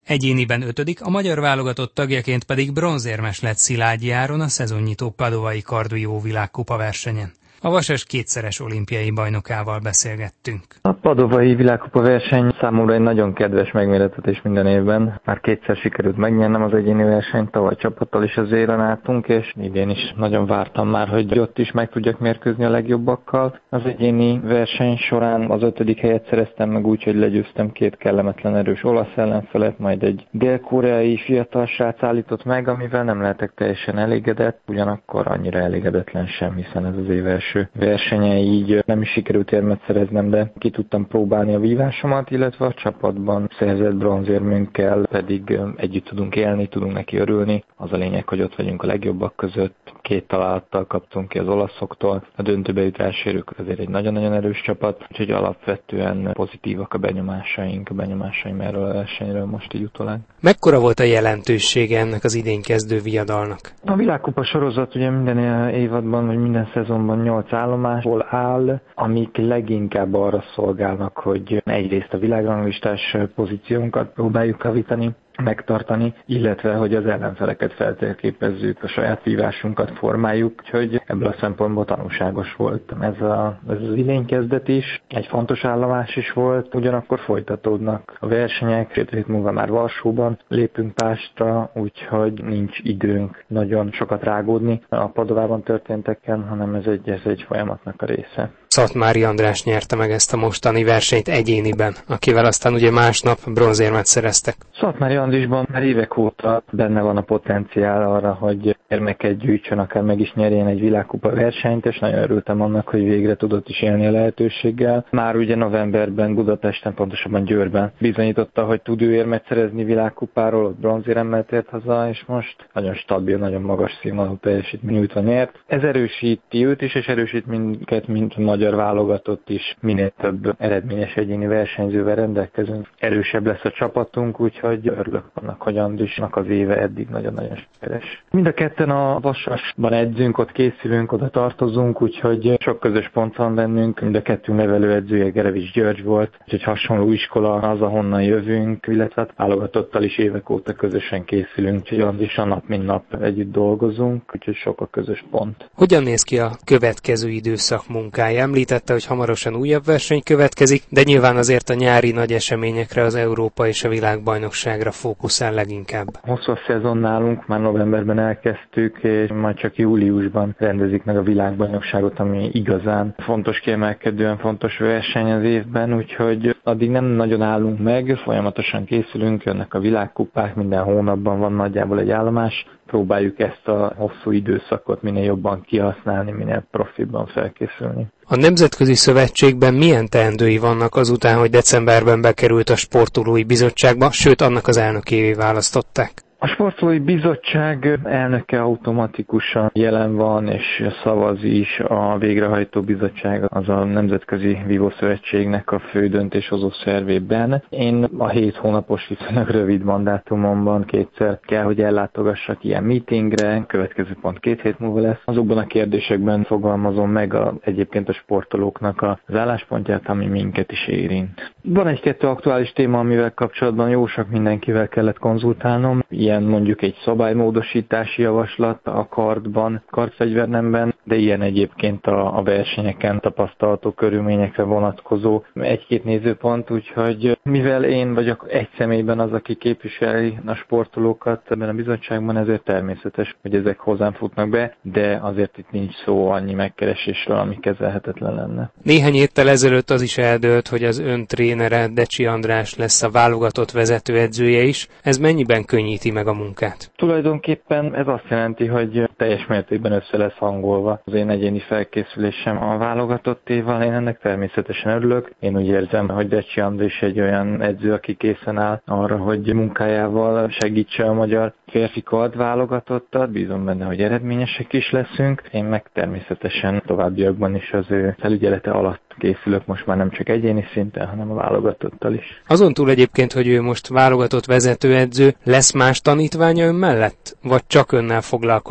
Egyéniben 5., a magyar válogatott tagjaként pedig bronzérmes lett Szilágyi Áron a szezonnyitó padovai kardvívó világkupa versenyen. A Vasas kétszeres olimpiai bajnokával beszélgettünk. A padovai világkupa verseny számomra egy nagyon kedves megmérettetés minden évben. Már kétszer sikerült megnyernem az egyéni versenyt, tavaly csapattal is az élen álltunk, és idén is nagyon vártam már, hogy ott is meg tudjak mérkőzni a legjobbakkal. Az egyéni verseny során az 5. helyet szereztem meg úgy, hogy legyőztem 2 kellemetlen erős olasz ellenfelet, majd egy dél-koreai fiatal srác állított meg, amivel nem lehetek teljesen elégedett, ugyanakkor annyira elégedetlen sem, hiszen ez az év első versenye, így nem is sikerült érmet szereznem, de ki tudtam próbálni a vívásomat, illetve a csapatban szerzett bronzérmünkkel pedig együtt tudunk élni, tudunk neki örülni. Az a lényeg, hogy ott vagyunk a legjobbak között, 2 találattal kaptunk ki az olaszoktól, a döntőbe jutásérük azért egy nagyon-nagyon erős csapat, úgyhogy alapvetően pozitívak a benyomásaim erről a versenyről most így utólag. Mekkora volt a jelentősége ennek az idén kezdő viadalnak? A világkupa sorozat ugye minden évadban, vagy minden szezonban 8 állomásból áll, amik leginkább arra szolgálnak, hogy egyrészt a világranglistás pozíciónkat próbáljuk javítani, megtartani, illetve hogy az ellenfeleket feltérképezzük, a saját vívásunkat formáljuk, úgyhogy ebből a szempontból tanulságos volt. Ez az idény kezdet is, egy fontos állomás is volt, ugyanakkor folytatódnak a versenyek, 2 hét múlva már Varsóban lépünk Pástra, úgyhogy nincs időnk nagyon sokat rágódni a Padovában történteken, hanem ez egy folyamatnak a része. Szatmári András nyerte meg ezt a mostani versenyt egyéniben, akivel aztán ugye másnap bronzérmet szereztek. Szatmári Andrisban már évek óta benne van a potenciál arra, hogy érmeket gyűjtsön, akár meg is nyerjen egy világkupa versenyt, és nagyon örültem annak, hogy végre tudott is élni a lehetőséggel. Már ugye novemberben Budapesten, pontosabban Győrben bizonyította, hogy tud ő érmet szerezni világkupáról, ott bronzéremmel tért haza, és most nagyon stabil, nagyon magas színvonalú teljesítmény nyújtva nyert. Ez erősíti őt is, és erősít minket, mint a magyar válogatott is. Minél több eredményes egyéni versenyzővel rendelkezünk. Erősebb lesz a csapatunk, úgyhogy örülök annak, hogy Andrisnak az éve eddig nagyon-nagyon sikeres. Mind a ketten a Vasasban edzünk, ott készülünk, oda tartozunk, úgyhogy sok közös pont van bennünk. Mind a kettőnk nevelőedzője Gerevics György volt, úgyhogy hasonló iskola az, ahonnan jövünk, illetve válogatottal is évek óta közösen készülünk, úgyhogy Andrissal nap mint nap együtt dolgozunk, úgyhogy sok a közös pont. Hogyan néz ki a következő időszak munkája? Említette, hogy hamarosan újabb verseny következik, de nyilván azért a nyári nagy eseményekre, az Európa és a világbajnokságra fókuszál leginkább. Hosszú a szezon nálunk, már novemberben elkezdtük, és majd csak júliusban rendezik meg a világbajnokságot, ami igazán fontos, kiemelkedően fontos verseny az évben, úgyhogy addig nem nagyon állunk meg, folyamatosan készülünk, jönnek a világkupák, minden hónapban van nagyjából egy állomás. Próbáljuk ezt a hosszú időszakot minél jobban kihasználni, minél profibban felkészülni. A Nemzetközi Szövetségben milyen teendői vannak azután, hogy decemberben bekerült a Sportolói Bizottságba, sőt annak az elnökévé választották? A Sportolói Bizottság elnöke automatikusan jelen van, és szavaz is. A végrehajtó bizottság az a Nemzetközi Vívószövetségnek a fő döntéshozó szervében. Én a 7 hónapos viszonylag rövid mandátumomban 2-szer kell, hogy ellátogassak ilyen meetingre, következő pont 2 hét múlva lesz. Azokban a kérdésekben fogalmazom meg egyébként a sportolóknak az álláspontját, ami minket is érint. Van 1-2 aktuális téma, amivel kapcsolatban jó sok mindenkivel kellett konzultálnom. Ilyen mondjuk egy szabálymódosítási javaslat a kardfegyvernemben, de ilyen egyébként a versenyeken tapasztalható körülményekre vonatkozó 1-2 nézőpont, úgyhogy mivel én vagyok egy személyben az, aki képviseli a sportolókat ebben a bizottságban, ezért természetes, hogy ezek hozzám futnak be, de azért itt nincs szó annyi megkeresésről, ami kezelhetetlen lenne. Néhány héttel ezelőtt az is eldőlt, hogy az ön trénere, Decsi András lesz a válogatott vezetőedzője is. Ez mennyiben könnyíti meg a munkát? Tulajdonképpen ez azt jelenti, hogy teljes mértékben össze lesz hangolva az én egyéni felkészülésem a válogatottéval. Én ennek természetesen örülök. Én úgy érzem, hogy Decsi András egy olyan edző, aki készen áll arra, hogy munkájával segítse a magyar férfi kard válogatottat. Bízom benne, hogy eredményesek is leszünk. Én meg természetesen továbbiakban is az ő felügyelete alatt készülök most már nem csak egyéni szinten, hanem a válogatottal is. Azon túl egyébként, hogy ő most válogatott vezetőedző, lesz más tanítványa ön mellett? Vagy csak önnel foglalkozik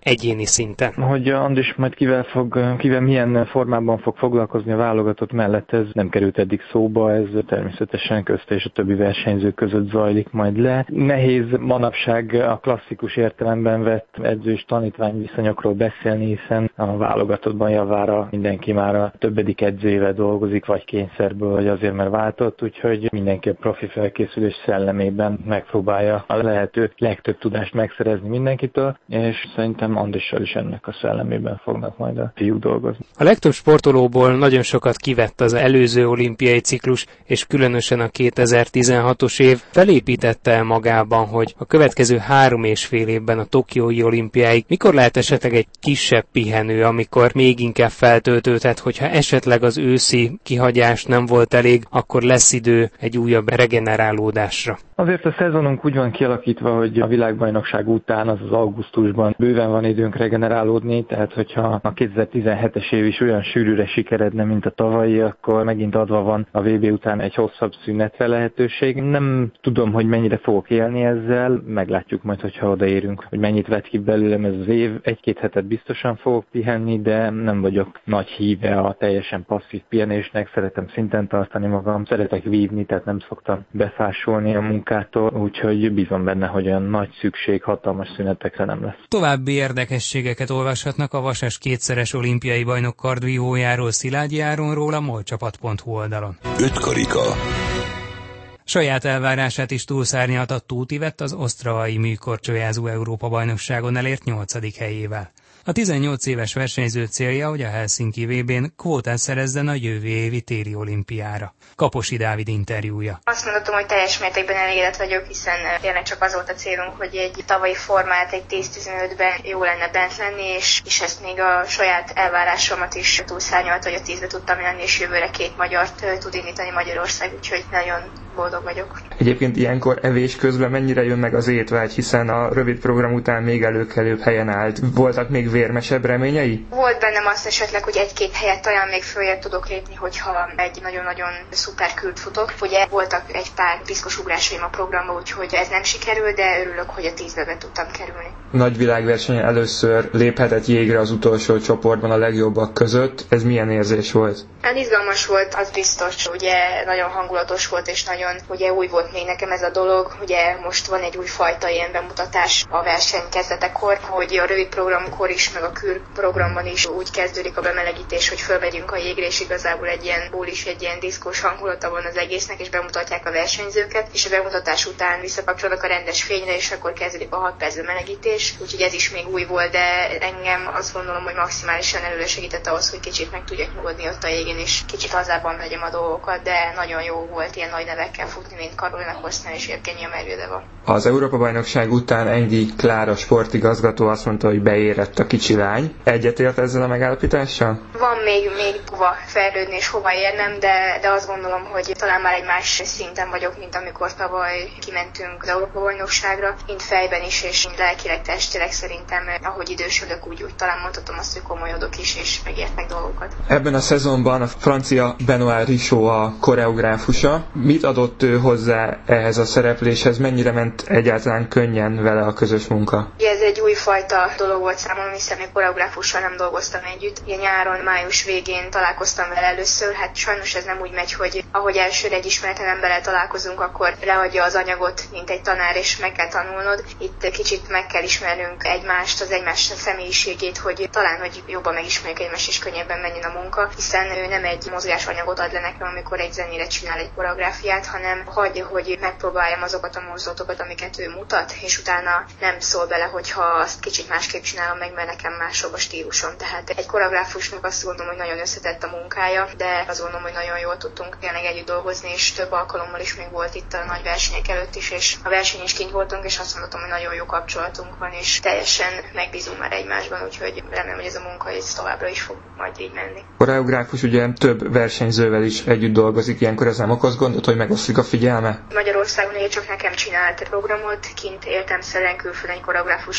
egyéni szinten. Hogy Andris majd kivel milyen formában fog foglalkozni a válogatott mellett, ez nem került eddig szóba, ez természetesen közte és a többi versenyző között zajlik majd le. Nehéz manapság a klasszikus értelemben vett edző és tanítvány viszonyokról beszélni, hiszen a válogatottban javára mindenki már a többedik edzőjével dolgozik, vagy kényszerből, vagy azért, mert váltott, úgyhogy mindenki a profi felkészülés szellemében megpróbálja a lehető legtöbb tudást megszerezni mindenkitől, és szerintem Andrissal is ennek a szellemében fognak majd a fiúk dolgozni. A legtöbb sportolóból nagyon sokat kivett az előző olimpiai ciklus, és különösen a 2016-os év felépítette el magában, hogy a következő 3,5 évben a tokiói olimpiáig mikor lehet esetleg egy kisebb pihenő, amikor még inkább feltöltődhet, hogyha esetleg az őszi kihagyás nem volt elég, akkor lesz idő egy újabb regenerálódásra. Azért a szezonunk úgy van kialakítva, hogy a világbajnokság után, azaz augusztusban bőven van időnk regenerálódni, tehát hogyha a 2017-es év is olyan sűrűre sikeredne, mint a tavalyi, akkor megint adva van a VB után egy hosszabb szünetre lehetőség. Nem tudom, hogy mennyire fogok élni ezzel, meglátjuk majd, hogyha odaérünk, hogy mennyit vett ki belőlem ez az év. 1-2 hetet biztosan fogok pihenni, de nem vagyok nagy híve a teljesen passzív pihenésnek, szeretem szinten tartani magam, szeretek vívni, tehát nem szoktam befásulni a munkától, úgyhogy bízom benne, hogy olyan nagy szükség hatalmas szünetekre nem lesz. További érdekességeket olvashatnak a Vasas kétszeres olimpiai bajnok kardvívójáról, Szilágyi Áronról a molcsapat.hu oldalon. 5 karika. Saját elvárását is túlszárnyalt a Tóth Ivett az osztravai műkorcsolyázó Európa-bajnokságon elért 8. helyével. A 18 éves versenyző célja, hogy a Helsinki VB-n kvótát szerezzen a jövő évi téli olimpiára. Kaposi Dávid interjúja. Azt mondhatom, hogy teljes mértékben elégedett vagyok, hiszen tényleg csak az volt a célunk, hogy egy tavalyi formát egy 10-15-ben jó lenne bent lenni, és ezt még a saját elvárásomat is túlszárnyalt, hogy a 10-be tudtam lenni, és jövőre 2 magyart tud indítani Magyarország, úgyhogy nagyon boldog vagyok. Egyébként ilyenkor evés közben mennyire jön meg az étvágy, hiszen a rövid program után még előkelőbb helyen állt. Voltak még vérmesebb reményei? Volt bennem azt esetleg, hogy 1-2 helyet talán még följebb tudok lépni, hogyha egy nagyon-nagyon szuper küld futok. Ugye voltak egy pár piszkos ugrásaim a programba, úgyhogy ez nem sikerült, de örülök, hogy a 10-be be tudtam kerülni. Nagy világversenyen először léphetett jégre az utolsó csoportban a legjobbak között. Ez milyen érzés volt? Hát izgalmas volt, az biztos. Ugye nagyon hangulatos volt, és nagyon ugye új volt még nekem ez a dolog. Ugye most van egy újfajta ilyen bemutatás a verseny kezdetekor, hogy a rövid programkor is, meg a kür programban is úgy kezdődik a bemelegítés, hogy fölmegyünk a jégre, és igazából egy ilyen diszkós hangulata van az egésznek, és bemutatják a versenyzőket, és a bemutatás után visszakapcsolnak a rendes fényre, és akkor kezdődik a 6 perc melegítés. Úgyhogy ez is még új volt, de engem azt gondolom, hogy maximálisan előre segített ahhoz, hogy kicsit meg tudjak nyugodni ott a jégén, és kicsit hazában vegyem a dolgokat, de nagyon jó volt ilyen nagy nevekkel futni, mint Karolina Korszner és Evgenia Merjődeva. Az Európa-bajnokság után Engi Klára sportigazgató azt mondta, hogy beérett a kicsi lány. Egyetért ezzel a megállapítással? Van még hova fejlődni és hova érnem, de azt gondolom, hogy talán már egy más szinten vagyok, mint amikor tavaly kimentünk az Európa-bajnokságra, mind fejben is, és mind lelkileg, testileg szerintem, ahogy idősödök, úgy talán mondhatom azt, hogy komolyodok is, és megértek dolgokat. Ebben a szezonban a francia Benoît Richaud a koreográfusa. Mit adott ő hozzá ehhez a szerepléshez? Mennyire ment egyáltalán könnyen vele a közös munka? Ez egy újfajta dolog volt számomra, hiszen még koreográfussal nem dolgoztam együtt. Ugye nyáron, május végén találkoztam vele először, hát sajnos ez nem úgy megy, hogy ahogy elsőre egy ismeretlen emberrel találkozunk, akkor leadja az anyagot, mint egy tanár, és meg kell tanulnod. Itt kicsit meg kell ismernünk egymást, az egymás személyiségét, hogy talán, hogy jobban megismerjük egymást, és könnyebben menjen a munka, hiszen ő nem egy mozgásanyagot ad le nekem, amikor egy zenére csinál egy koreográfiát, hanem hagyja, hogy megpróbáljam azokat a mozdulatokat, amiket ő mutat, és utána nem szól bele, hogyha azt kicsit másképp csinálom meg, mert nekem másabb a stílusom. Tehát egy koreográfusnak azt gondolom, hogy nagyon összetett a munkája, de azt gondolom, hogy nagyon jól tudtunk tényleg együtt dolgozni, és több alkalommal is még volt itt a nagy versenyek előtt is, és a verseny is kint voltunk, és azt mondhatom, hogy nagyon jó kapcsolatunk van, és teljesen megbízunk már egymásban, úgyhogy remélem, hogy ez a munka ez továbbra is fog majd így menni. A koreográfus ugye több versenyzővel is együtt dolgozik, ilyenkor ez nem okoz gondot, hogy megoszlik a figyelme? Magyarországon csak nekem csinált programot, kint éltem szeren külföldön, egy koreográfus ugye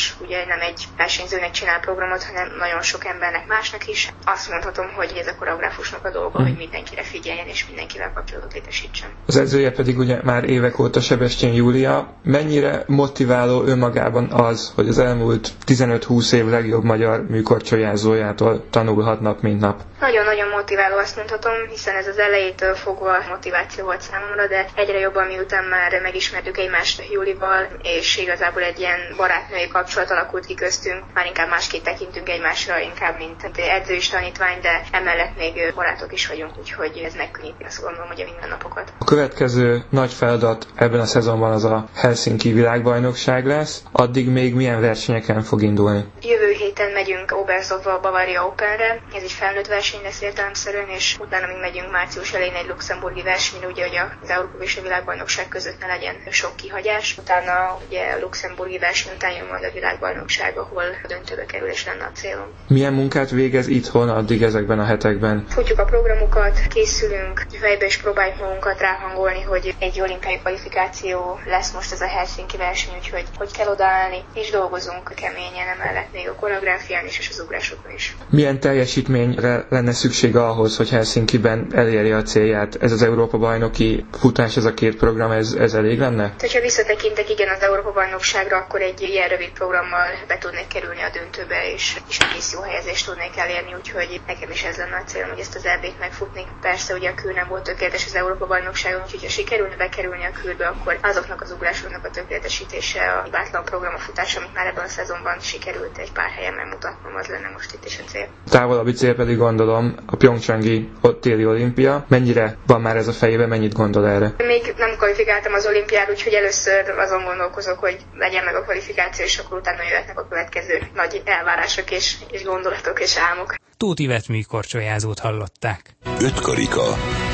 nem egy versenyzőnek csinál programot, hanem nagyon sok embernek másnak is. Azt mondhatom, hogy ez a koreográfusnak a dolga, hogy mindenkire figyeljen és mindenkivel kapcsolatot létesítsen. Az edzője pedig ugye már évek óta Sebestyén Júlia. Mennyire motiváló önmagában az, hogy az elmúlt 15-20 év legjobb magyar műkorcsolyázójától tanulhat nap mint nap? Nagyon-nagyon motiváló, azt mondhatom, hiszen ez az elejétől fogva motiváció volt számomra, de egyre jobban miután már megismertük egymást Júlival, és igazából egy ilyen barátnői kapcsolat alakult ki köztünk, már inkább másképp tekintünk egymásra, inkább mint edző és tanítvány, de emellett még barátok is vagyunk, úgyhogy ez megkönnyíti, azt gondolom, hogy a mindennapokat. A következő nagy feladat ebben a szezonban az a Helsinki világbajnokság lesz. Addig még milyen versenyeken fog indulni? Jövő héten megyünk Oberstdorfba a Bavaria Openre, ez egy felnőtt verseny lesz értelemszerűen, és utána még megyünk március elején egy luxemburgi versenyre, ugye, hogy az Európa és a világbajnokság között ne legyen sok kihagyás. Utána ugye a luxemburgi verseny után jön majd a világbajnokság, ahol a döntőbe kerülés lenne a célom. Milyen munkát végez itthon addig ezekben a hetekben? Futjuk a programokat, készülünk, fejbe is próbáljuk magunkat ráhangolni, hogy egy olimpiai kvalifikáció lesz most ez a Helsinki verseny, úgyhogy hogy kell odaállni, és dolgozunk keményen emellett még a koreográfián is, és az ugrásokon is. Milyen teljesítményre lenne szüksége ahhoz, hogy Helsinkiben elérje a célját? Ez az Európa-bajnoki futás, ez a két program, ez elég lenne? Ha visszatekintek igen az Európa-bajnokságra, akkor egy ilyen rövid programmal be tudnék kerülni a döntőbe, és egész jó helyezést tudnék elérni, úgyhogy nekem is ez lenne a célom, hogy ezt az EB-t megfutni. Persze ugye a kül nem volt tökéletes az Európa-bajnokságon, úgyhogy ha sikerülne bekerülni a külbe, akkor azoknak az ugrásoknak a tökéletesítése, a hibátlan program, a futás, amit már ebben a szezonban sikerült egy pár helyen megmutatnom, az lenne most itt is a cél. Távolabbi cél pedig gondolom a pyeongchangi téli olimpia. Mennyire van már ez a fejében, mennyit gondol erre? Még nem kvalifikáltam az olimpiára, úgyhogy először azon gondolkozok, hogy legyen meg a kvalifikáció, és akkor utána jöhetnek a következő nagy elvárások és gondolatok és álmok. Tóth Ivett műkorcsolyázót hallották. Ötkarika.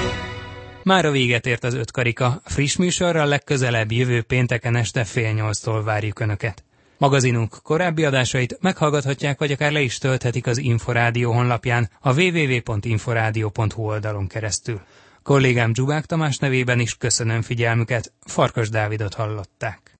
Már a véget ért az Ötkarika. Friss műsorral legközelebb jövő pénteken este 7:30-tól várjuk Önöket. Magazinunk korábbi adásait meghallgathatják, vagy akár le is tölthetik az Inforádió honlapján, a www.inforadio.hu oldalon keresztül. Kollégám Dzsubák Tamás nevében is köszönöm figyelmüket, Farkas Dávidot hallották.